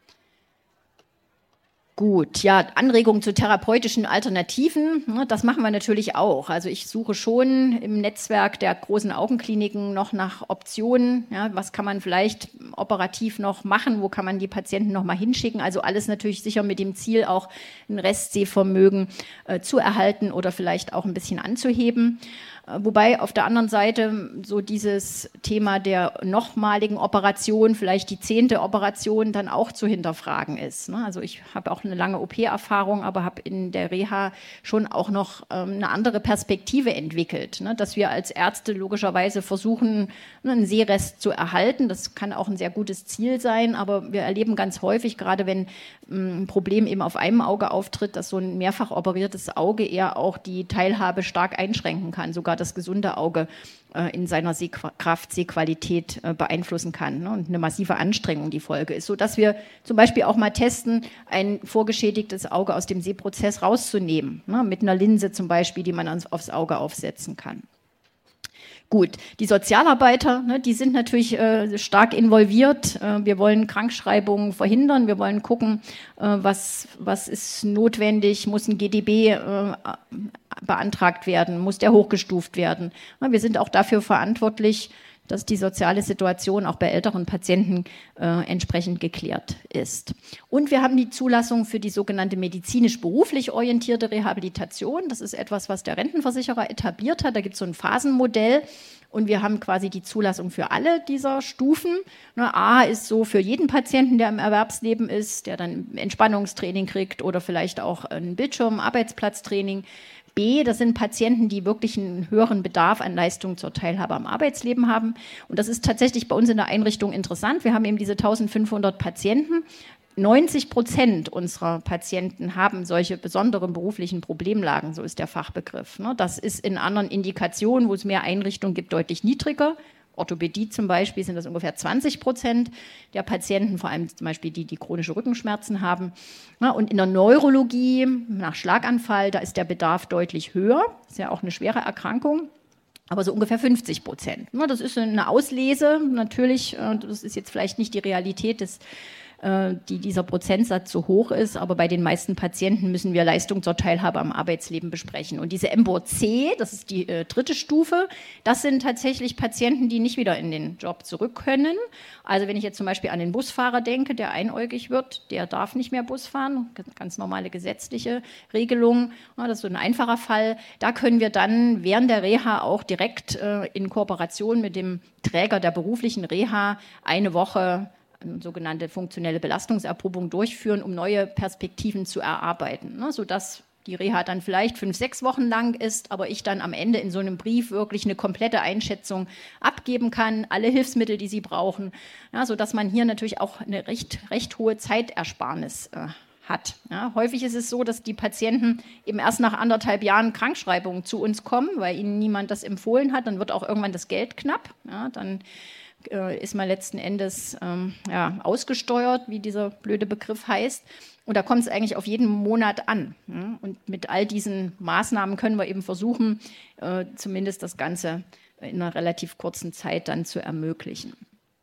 C: Gut, ja, Anregungen zu therapeutischen Alternativen, das machen wir natürlich auch. Also ich suche schon im Netzwerk der großen Augenkliniken noch nach Optionen. Ja, was kann man vielleicht operativ noch machen? Wo kann man die Patienten noch mal hinschicken? Also alles natürlich sicher mit dem Ziel, auch ein Restsehvermögen zu erhalten oder vielleicht auch ein bisschen anzuheben. Wobei auf der anderen Seite so dieses Thema der nochmaligen Operation, vielleicht die 10. Operation, dann auch zu hinterfragen ist. Also ich habe auch eine lange OP-Erfahrung, aber habe in der Reha schon auch noch eine andere Perspektive entwickelt, dass wir als Ärzte logischerweise versuchen, einen Sehrest zu erhalten. Das kann auch ein sehr gutes Ziel sein, aber wir erleben ganz häufig, gerade wenn ein Problem eben auf einem Auge auftritt, dass so ein mehrfach operiertes Auge eher auch die Teilhabe stark einschränken kann, sogar das gesunde Auge in seiner Sehkraft, Sehqualität beeinflussen kann, und eine massive Anstrengung die Folge ist, sodass wir zum Beispiel auch mal testen, ein vorgeschädigtes Auge aus dem Sehprozess rauszunehmen, mit einer Linse zum Beispiel, die man aufs Auge aufsetzen kann. Gut, die Sozialarbeiter, die sind natürlich stark involviert. Wir wollen Krankschreibungen verhindern. Wir wollen gucken, was ist notwendig. Muss ein GDB beantragt werden? Muss der hochgestuft werden? Wir sind auch dafür verantwortlich, dass die soziale Situation auch bei älteren Patienten entsprechend geklärt ist. Und wir haben die Zulassung für die sogenannte medizinisch-beruflich orientierte Rehabilitation. Das ist etwas, was der Rentenversicherer etabliert hat. Da gibt es so ein Phasenmodell und wir haben quasi die Zulassung für alle dieser Stufen. A ist so für jeden Patienten, der im Erwerbsleben ist, der dann Entspannungstraining kriegt oder vielleicht auch ein Bildschirm-, Arbeitsplatztraining. B, das sind Patienten, die wirklich einen höheren Bedarf an Leistungen zur Teilhabe am Arbeitsleben haben. Und das ist tatsächlich bei uns in der Einrichtung interessant. Wir haben eben diese 1500 Patienten. 90% unserer Patienten haben solche besonderen beruflichen Problemlagen, so ist der Fachbegriff. Das ist in anderen Indikationen, wo es mehr Einrichtungen gibt, deutlich niedriger. Orthopädie zum Beispiel sind das ungefähr 20% der Patienten, vor allem zum Beispiel die chronische Rückenschmerzen haben. Und in der Neurologie, nach Schlaganfall, da ist der Bedarf deutlich höher. Das ist ja auch eine schwere Erkrankung, aber so ungefähr 50%. Das ist eine Auslese, natürlich, das ist jetzt vielleicht nicht die Realität dieser Prozentsatz so hoch ist, aber bei den meisten Patienten müssen wir Leistung zur Teilhabe am Arbeitsleben besprechen. Und diese MBOC, das ist die 3. Stufe, das sind tatsächlich Patienten, die nicht wieder in den Job zurück können. Also wenn ich jetzt zum Beispiel an den Busfahrer denke, der einäugig wird, der darf nicht mehr Bus fahren, ganz normale gesetzliche Regelung, das ist so ein einfacher Fall. Da können wir dann während der Reha auch direkt in Kooperation mit dem Träger der beruflichen Reha eine Woche sogenannte funktionelle Belastungserprobung durchführen, um neue Perspektiven zu erarbeiten, sodass die Reha dann vielleicht 5-6 Wochen lang ist, aber ich dann am Ende in so einem Brief wirklich eine komplette Einschätzung abgeben kann, alle Hilfsmittel, die sie brauchen, sodass man hier natürlich auch eine recht hohe Zeitersparnis hat. Häufig ist es so, dass die Patienten eben erst nach 1,5 Jahren Krankschreibung zu uns kommen, weil ihnen niemand das empfohlen hat, dann wird auch irgendwann das Geld knapp, dann ist man letzten Endes ausgesteuert, wie dieser blöde Begriff heißt. Und da kommt es eigentlich auf jeden Monat an. Und mit all diesen Maßnahmen können wir eben versuchen, zumindest das Ganze in einer relativ kurzen Zeit dann zu ermöglichen.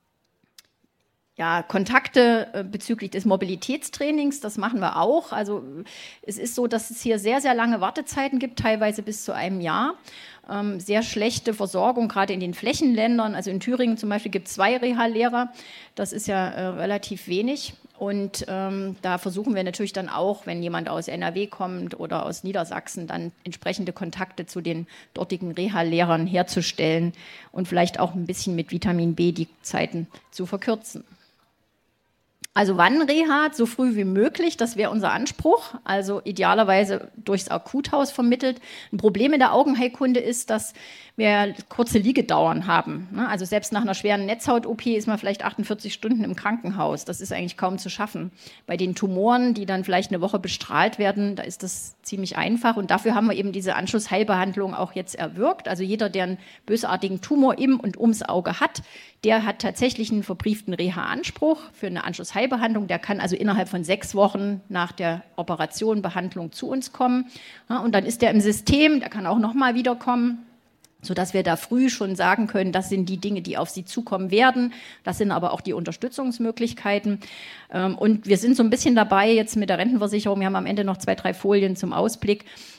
C: Ja, Kontakte bezüglich des Mobilitätstrainings, das machen wir auch. Also es ist so, dass es hier sehr, sehr lange Wartezeiten gibt, teilweise bis zu einem Jahr. Sehr schlechte Versorgung, gerade in den Flächenländern. Also in Thüringen zum Beispiel gibt es 2 Reha-Lehrer. Das ist ja relativ wenig. Und da versuchen wir natürlich dann auch, wenn jemand aus NRW kommt oder aus Niedersachsen, dann entsprechende Kontakte zu den dortigen Reha-Lehrern herzustellen und vielleicht auch ein bisschen mit Vitamin B die Zeiten zu verkürzen. Also wann Reha? So früh wie möglich, das wäre unser Anspruch. Also idealerweise durchs Akuthaus vermittelt. Ein Problem in der Augenheilkunde ist, dass wir kurze Liegedauern haben. Also selbst nach einer schweren Netzhaut-OP ist man vielleicht 48 Stunden im Krankenhaus. Das ist eigentlich kaum zu schaffen. Bei den Tumoren, die dann vielleicht eine Woche bestrahlt werden, da ist das ziemlich einfach. Und dafür haben wir eben diese Anschlussheilbehandlung auch jetzt erwirkt. Also jeder, der einen bösartigen Tumor im und ums Auge hat, der hat tatsächlich einen verbrieften Reha-Anspruch für eine Anschlussheilbehandlung. Der kann also innerhalb von 6 Wochen nach der Operation, Behandlung zu uns kommen. Und dann ist der im System, der kann auch nochmal wiederkommen, sodass wir da früh schon sagen können, das sind die Dinge, die auf Sie zukommen werden. Das sind aber auch die Unterstützungsmöglichkeiten. Und wir sind so ein bisschen dabei jetzt mit der Rentenversicherung. Wir haben am Ende noch 2-3 Folien zum Ausblick,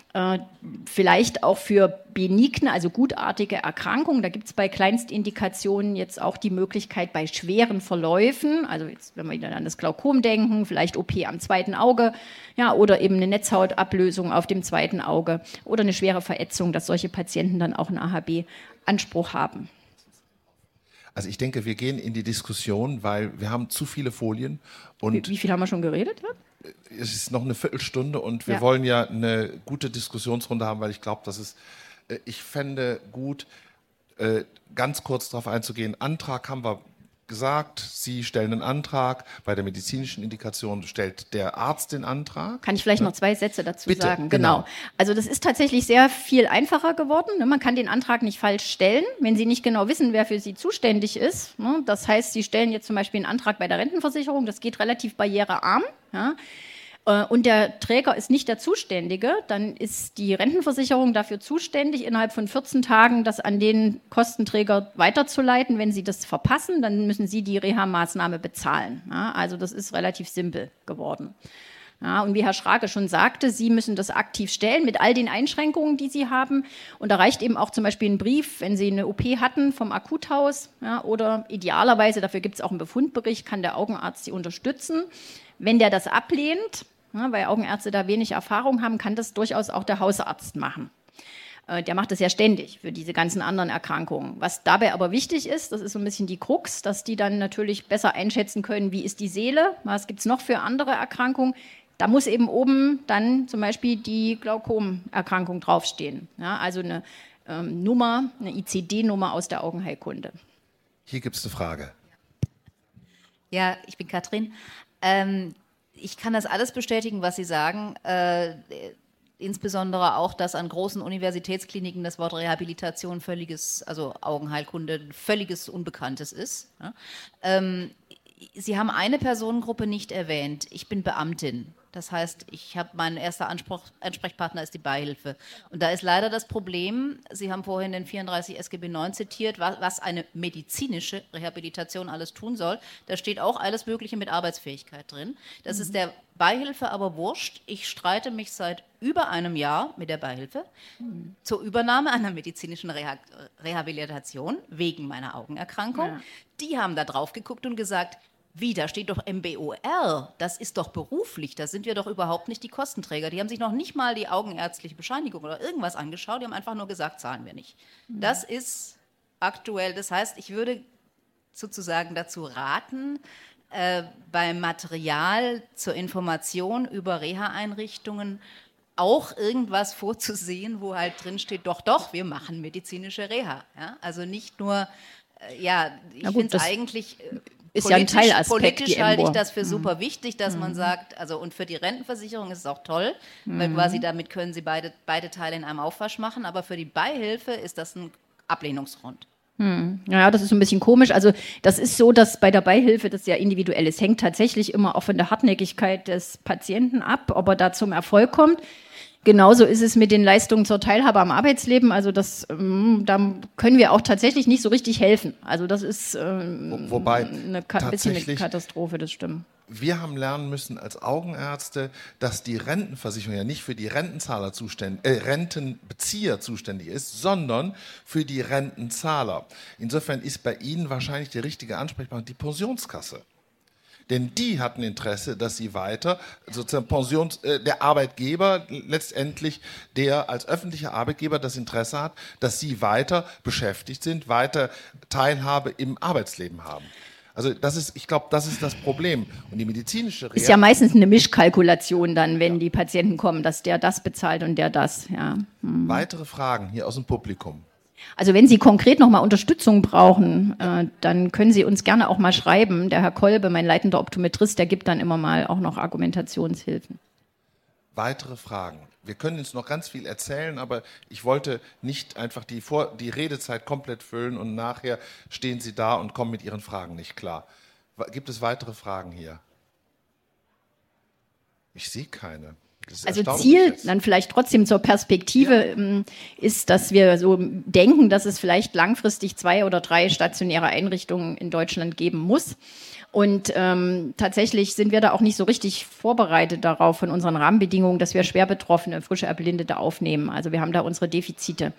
C: Vielleicht auch für benigne, also gutartige Erkrankungen. Da gibt es bei Kleinstindikationen jetzt auch die Möglichkeit bei schweren Verläufen, also jetzt, wenn wir wieder an das Glaukom denken, vielleicht OP am zweiten Auge, ja, oder eben eine Netzhautablösung auf dem zweiten Auge oder eine schwere Verätzung, dass solche Patienten dann auch einen AHB-Anspruch haben.
B: Also ich denke, wir gehen in die Diskussion, weil wir haben zu viele Folien. Und
C: wie viel haben wir schon geredet? Ja?
B: Es ist noch eine Viertelstunde und wir wollen ja eine gute Diskussionsrunde haben, weil ich glaube, ich fände gut, ganz kurz darauf einzugehen. Antrag haben wir gesagt, Sie stellen einen Antrag, bei der medizinischen Indikation stellt der Arzt den Antrag.
C: Kann ich vielleicht noch 2 Sätze dazu
B: Bitte,
C: sagen?
B: genau.
C: Also das ist tatsächlich sehr viel einfacher geworden. Man kann den Antrag nicht falsch stellen, wenn Sie nicht genau wissen, wer für Sie zuständig ist. Das heißt, Sie stellen jetzt zum Beispiel einen Antrag bei der Rentenversicherung, das geht relativ barrierearm, ja. Und der Träger ist nicht der Zuständige, dann ist die Rentenversicherung dafür zuständig, innerhalb von 14 Tagen das an den Kostenträger weiterzuleiten. Wenn Sie das verpassen, dann müssen Sie die Reha-Maßnahme bezahlen. Ja, also das ist relativ simpel geworden. Ja, und wie Herr Schrage schon sagte, Sie müssen das aktiv stellen mit all den Einschränkungen, die Sie haben. Und da reicht eben auch zum Beispiel ein Brief, wenn Sie eine OP hatten vom Akuthaus, ja, oder idealerweise, dafür gibt es auch einen Befundbericht, kann der Augenarzt Sie unterstützen. Wenn der das ablehnt, ja, weil Augenärzte da wenig Erfahrung haben, kann das durchaus auch der Hausarzt machen. Der macht das ja ständig für diese ganzen anderen Erkrankungen. Was dabei aber wichtig ist, das ist so ein bisschen die Krux, dass die dann natürlich besser einschätzen können, wie ist die Seele, was gibt es noch für andere Erkrankungen. Da muss eben oben dann zum Beispiel die Glaukom-Erkrankung draufstehen. Ja, also eine Nummer, eine ICD-Nummer aus der Augenheilkunde.
B: Hier gibt es eine Frage.
D: Ja, ich bin Katrin. Ich kann das alles bestätigen, was Sie sagen. Insbesondere auch, dass an großen Universitätskliniken das Wort Rehabilitation also Augenheilkunde, völliges Unbekanntes ist. Sie haben eine Personengruppe nicht erwähnt. Ich bin Beamtin. Das heißt, mein erster Ansprechpartner ist die Beihilfe. Und da ist leider das Problem, Sie haben vorhin den 34 SGB IX zitiert, was eine medizinische Rehabilitation alles tun soll. Da steht auch alles Mögliche mit Arbeitsfähigkeit drin. Das ist der Beihilfe aber wurscht. Ich streite mich seit über einem Jahr mit der Beihilfe zur Übernahme einer medizinischen Rehabilitation wegen meiner Augenerkrankung. Ja. Die haben da drauf geguckt und gesagt, wie, da steht doch MBOR, das ist doch beruflich, da sind wir doch überhaupt nicht die Kostenträger. Die haben sich noch nicht mal die augenärztliche Bescheinigung oder irgendwas angeschaut, die haben einfach nur gesagt, zahlen wir nicht. Das ist aktuell, das heißt, ich würde sozusagen dazu raten, beim Material zur Information über Reha-Einrichtungen auch irgendwas vorzusehen, wo halt drin steht, doch, wir machen medizinische Reha. Ja? Also nicht nur, ich finde es eigentlich...
C: Ist ja ein Teilaspekt.
D: Politisch halte ich das für super wichtig, dass man sagt, also und für die Rentenversicherung ist es auch toll, weil quasi damit können Sie beide Teile in einem Aufwasch machen, aber für die Beihilfe ist das ein Ablehnungsgrund.
C: Ja, das ist so ein bisschen komisch. Also das ist so, dass bei der Beihilfe das ja individuell ist. Hängt tatsächlich immer auch von der Hartnäckigkeit des Patienten ab, ob er da zum Erfolg kommt. Genauso ist es mit den Leistungen zur Teilhabe am Arbeitsleben. Also da können wir auch tatsächlich nicht so richtig helfen. Also das ist
B: Wobei
C: ein bisschen eine Katastrophe, das stimmt.
B: Wir haben lernen müssen als Augenärzte, dass die Rentenversicherung ja nicht für die Rentenbezieher zuständig ist, sondern für die Rentenzahler. Insofern ist bei Ihnen wahrscheinlich der richtige Ansprechpartner die Pensionskasse. Denn die hatten Interesse, dass sie weiter, sozusagen der Arbeitgeber letztendlich, der als öffentlicher Arbeitgeber das Interesse hat, dass sie weiter beschäftigt sind, weiter Teilhabe im Arbeitsleben haben. Also ich glaube, das ist das Problem. Und die medizinische
C: ist ja meistens eine Mischkalkulation dann, wenn die Patienten kommen, dass der das bezahlt und der das. Ja.
B: Weitere Fragen hier aus dem Publikum?
C: Also wenn Sie konkret nochmal Unterstützung brauchen, dann können Sie uns gerne auch mal schreiben. Der Herr Kolbe, mein leitender Optometrist, der gibt dann immer mal auch noch Argumentationshilfen.
B: Weitere Fragen? Wir können uns noch ganz viel erzählen, aber ich wollte nicht einfach die Redezeit komplett füllen und nachher stehen Sie da und kommen mit Ihren Fragen nicht klar. Gibt es weitere Fragen hier? Ich sehe keine.
C: Also Ziel dann vielleicht trotzdem zur Perspektive ist, dass wir so denken, dass es vielleicht langfristig 2 oder 3 stationäre Einrichtungen in Deutschland geben muss. Und tatsächlich sind wir da auch nicht so richtig vorbereitet darauf von unseren Rahmenbedingungen, dass wir schwer Betroffene, frische Erblindete aufnehmen. Also wir haben da unsere Defizite.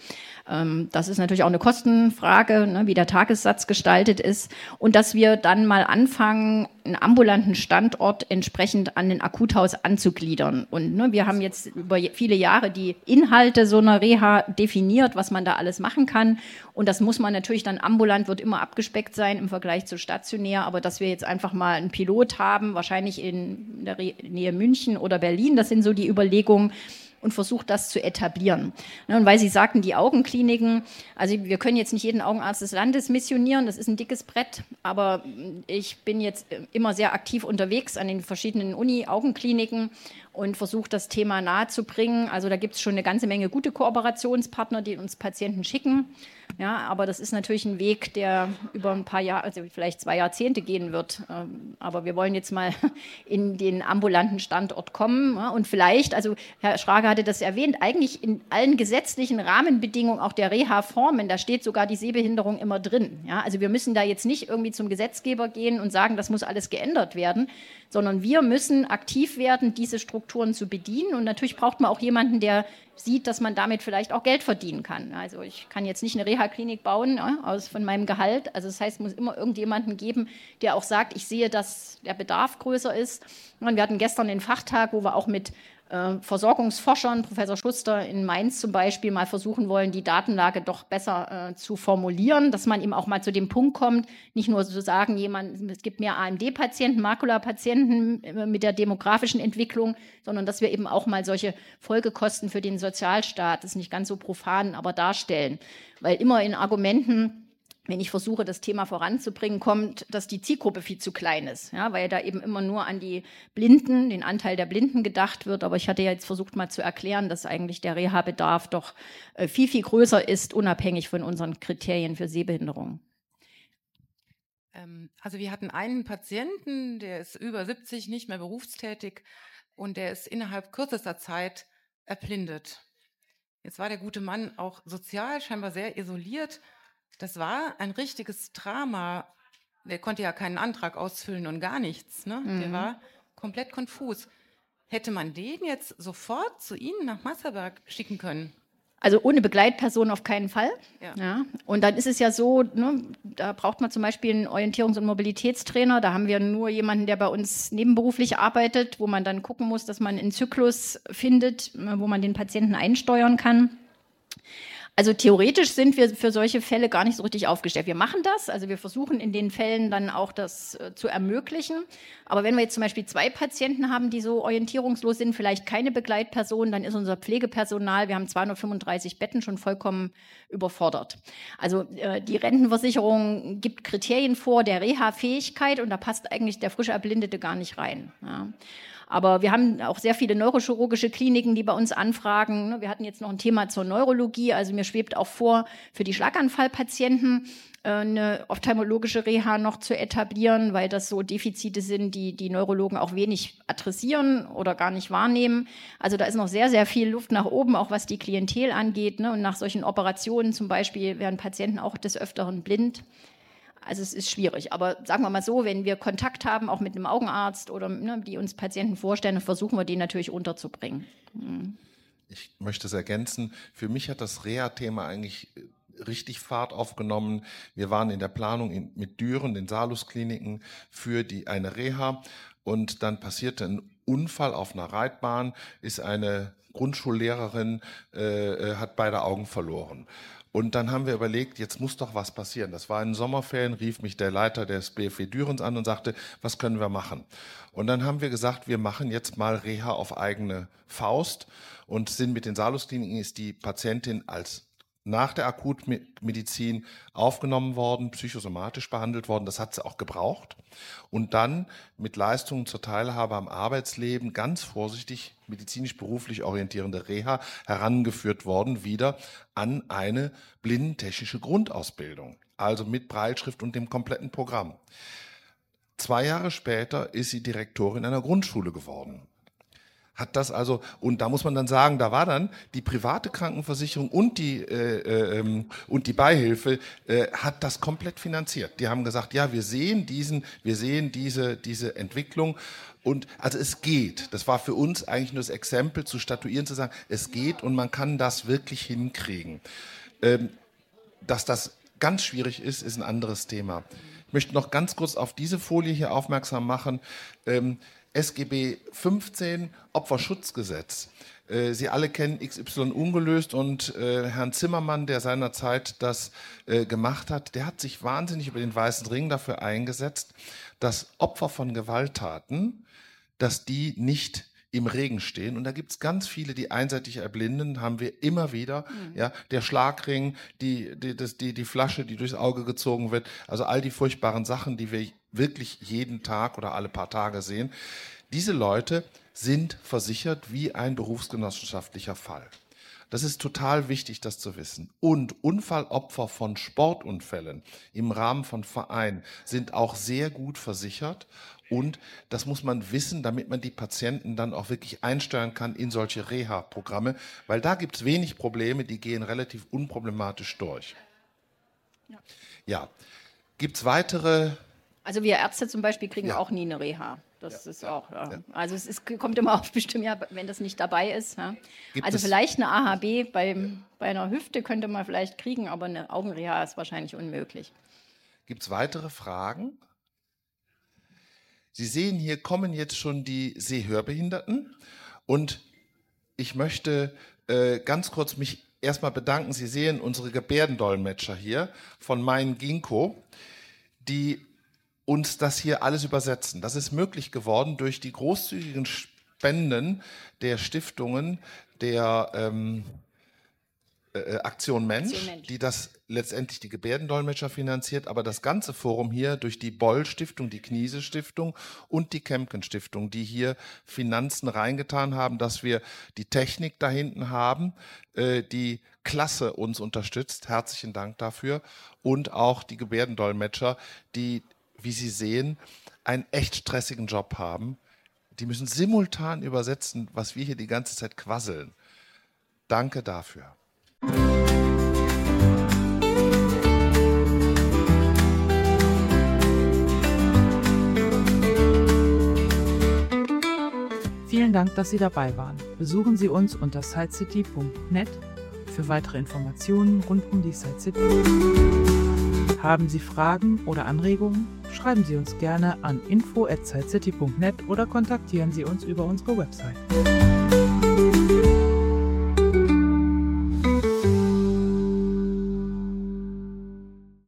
C: Das ist natürlich auch eine Kostenfrage, ne, wie der Tagessatz gestaltet ist. Und dass wir dann mal anfangen, einen ambulanten Standort entsprechend an den Akuthaus anzugliedern. Und ne, wir haben jetzt über viele Jahre die Inhalte so einer Reha definiert, was man da alles machen kann. Und das muss man natürlich dann ambulant, wird immer abgespeckt sein im Vergleich zu stationär. Aber dass wir jetzt einfach mal einen Pilot haben, wahrscheinlich in der Nähe München oder Berlin, das sind so die Überlegungen, und versucht, das zu etablieren. Und weil Sie sagten, die Augenkliniken, also wir können jetzt nicht jeden Augenarzt des Landes missionieren, das ist ein dickes Brett, aber ich bin jetzt immer sehr aktiv unterwegs an den verschiedenen Uni-Augenkliniken und versuche, das Thema nahezubringen. Also da gibt es schon eine ganze Menge gute Kooperationspartner, die uns Patienten schicken. Ja, aber das ist natürlich ein Weg, der über ein paar Jahre, also vielleicht 2 Jahrzehnte gehen wird. Aber wir wollen jetzt mal in den ambulanten Standort kommen. Und vielleicht, also Herr Schrage hatte das erwähnt, eigentlich in allen gesetzlichen Rahmenbedingungen auch der Reha-Formen, da steht sogar die Sehbehinderung immer drin. Ja, also wir müssen da jetzt nicht irgendwie zum Gesetzgeber gehen und sagen, das muss alles geändert werden, sondern wir müssen aktiv werden, diese Strukturen zu bedienen. Und natürlich braucht man auch jemanden, der sieht, dass man damit vielleicht auch Geld verdienen kann. Also ich kann jetzt nicht eine Reha-Klinik bauen, ja, von meinem Gehalt. Also das heißt, es muss immer irgendjemanden geben, der auch sagt, ich sehe, dass der Bedarf größer ist. Und wir hatten gestern den Fachtag, wo wir auch mit Versorgungsforschern, Professor Schuster in Mainz zum Beispiel, mal versuchen wollen, die Datenlage doch besser zu formulieren, dass man eben auch mal zu dem Punkt kommt, nicht nur zu sagen, es gibt mehr AMD-Patienten, Makula-Patienten mit der demografischen Entwicklung, sondern dass wir eben auch mal solche Folgekosten für den Sozialstaat, das ist nicht ganz so profan, aber darstellen. Weil immer in Argumenten, wenn ich versuche, das Thema voranzubringen, kommt, dass die Zielgruppe viel zu klein ist, ja, weil da eben immer nur an die Blinden, den Anteil der Blinden gedacht wird. Aber ich hatte ja jetzt versucht, mal zu erklären, dass eigentlich der Reha-Bedarf doch viel, viel größer ist, unabhängig von unseren Kriterien für Sehbehinderung.
E: Also wir hatten einen Patienten, der ist über 70, nicht mehr berufstätig und der ist innerhalb kürzester Zeit erblindet. Jetzt war der gute Mann auch sozial scheinbar sehr isoliert. Das war ein richtiges Drama. Der konnte ja keinen Antrag ausfüllen und gar nichts. Ne? Der war komplett konfus. Hätte man den jetzt sofort zu Ihnen nach Masserberg schicken können?
C: Also ohne Begleitperson auf keinen Fall.
E: Ja.
C: Ja. Und dann ist es ja so, ne, da braucht man zum Beispiel einen Orientierungs- und Mobilitätstrainer. Da haben wir nur jemanden, der bei uns nebenberuflich arbeitet, wo man dann gucken muss, dass man einen Zyklus findet, wo man den Patienten einsteuern kann. Also theoretisch sind wir für solche Fälle gar nicht so richtig aufgestellt. Wir machen das, also wir versuchen in den Fällen dann auch das zu ermöglichen. Aber wenn wir jetzt zum Beispiel 2 Patienten haben, die so orientierungslos sind, vielleicht keine Begleitperson, dann ist unser Pflegepersonal, wir haben 235 Betten, schon vollkommen überfordert. Also die Rentenversicherung gibt Kriterien vor der Reha-Fähigkeit und da passt eigentlich der frische Erblindete gar nicht rein. Ja. Aber wir haben auch sehr viele neurochirurgische Kliniken, die bei uns anfragen. Wir hatten jetzt noch ein Thema zur Neurologie. Also mir schwebt auch vor, für die Schlaganfallpatienten eine ophthalmologische Reha noch zu etablieren, weil das so Defizite sind, die die Neurologen auch wenig adressieren oder gar nicht wahrnehmen. Also da ist noch sehr, sehr viel Luft nach oben, auch was die Klientel angeht. Ne? Und nach solchen Operationen zum Beispiel werden Patienten auch des Öfteren blind. Also es ist schwierig, aber sagen wir mal so, wenn wir Kontakt haben, auch mit einem Augenarzt oder ne, die uns Patienten vorstellen, dann versuchen wir die natürlich unterzubringen.
B: Ich möchte es ergänzen, für mich hat das Reha-Thema eigentlich richtig Fahrt aufgenommen. Wir waren in der Planung mit Düren, den Salus-Kliniken, für eine Reha und dann passierte ein Unfall auf einer Reitbahn, ist eine Grundschullehrerin, hat beide Augen verloren. Und dann haben wir überlegt, jetzt muss doch was passieren. Das war in den Sommerferien, rief mich der Leiter des BFW Dürens an und sagte, was können wir machen? Und dann haben wir gesagt, wir machen jetzt mal Reha auf eigene Faust und sind mit den Salus-Kliniken, ist die Patientin als nach der Akutmedizin aufgenommen worden, psychosomatisch behandelt worden. Das hat sie auch gebraucht. Und dann mit Leistungen zur Teilhabe am Arbeitsleben ganz vorsichtig medizinisch-beruflich orientierende Reha herangeführt worden, wieder an eine blindentechnische Grundausbildung, also mit Brailleschrift und dem kompletten Programm. 2 Jahre später ist sie Direktorin einer Grundschule geworden. hat das also, und da muss man dann sagen, da war dann die private Krankenversicherung und die Beihilfe hat das komplett finanziert. Die haben gesagt, ja, wir sehen diese Entwicklung. Und also es geht. Das war für uns eigentlich nur das Exempel zu statuieren, zu sagen, es geht und man kann das wirklich hinkriegen. Dass das ganz schwierig ist, ist ein anderes Thema. Ich möchte noch ganz kurz auf diese Folie hier aufmerksam machen. SGB 15, Opferschutzgesetz. Sie alle kennen XY ungelöst und Herrn Zimmermann, der seinerzeit das gemacht hat, der hat sich wahnsinnig über den Weißen Ring dafür eingesetzt, dass Opfer von Gewalttaten, dass die nicht im Regen stehen. Und da gibt es ganz viele, die einseitig erblinden, haben wir immer wieder. Ja, der Schlagring, die Flasche, die durchs Auge gezogen wird, also all die furchtbaren Sachen, die wir wirklich jeden Tag oder alle paar Tage sehen. Diese Leute sind versichert wie ein berufsgenossenschaftlicher Fall. Das ist total wichtig, das zu wissen. Und Unfallopfer von Sportunfällen im Rahmen von Vereinen sind auch sehr gut versichert. Und das muss man wissen, damit man die Patienten dann auch wirklich einsteuern kann in solche Reha-Programme, weil da gibt es wenig Probleme, die gehen relativ unproblematisch durch. Ja. Gibt es weitere?
C: Also wir Ärzte zum Beispiel kriegen auch nie eine Reha. Das ist auch, also kommt immer auf bestimmt, wenn das nicht dabei ist. Ja. Also vielleicht eine AHB bei einer Hüfte könnte man vielleicht kriegen, aber eine Augenreha ist wahrscheinlich unmöglich.
B: Gibt es weitere Fragen? Sie sehen, hier kommen jetzt schon die Sehhörbehinderten und ich möchte ganz kurz mich erstmal bedanken. Sie sehen unsere Gebärdendolmetscher hier von Main Ginkgo, die uns das hier alles übersetzen. Das ist möglich geworden durch die großzügigen Spenden der Stiftungen der Aktion Mensch, die das letztendlich die Gebärdendolmetscher finanziert, aber das ganze Forum hier durch die Boll-Stiftung, die Kniese-Stiftung und die Kempken-Stiftung, die hier Finanzen reingetan haben, dass wir die Technik da hinten haben, die klasse uns unterstützt. Herzlichen Dank dafür. Und auch die Gebärdendolmetscher, die, wie Sie sehen, einen echt stressigen Job haben. Die müssen simultan übersetzen, was wir hier die ganze Zeit quasseln. Danke dafür.
A: Vielen Dank, dass Sie dabei waren. Besuchen Sie uns unter sidecity.net für weitere Informationen rund um die Side City. Haben Sie Fragen oder Anregungen? Schreiben Sie uns gerne an info@sidecity.net oder kontaktieren Sie uns über unsere Website.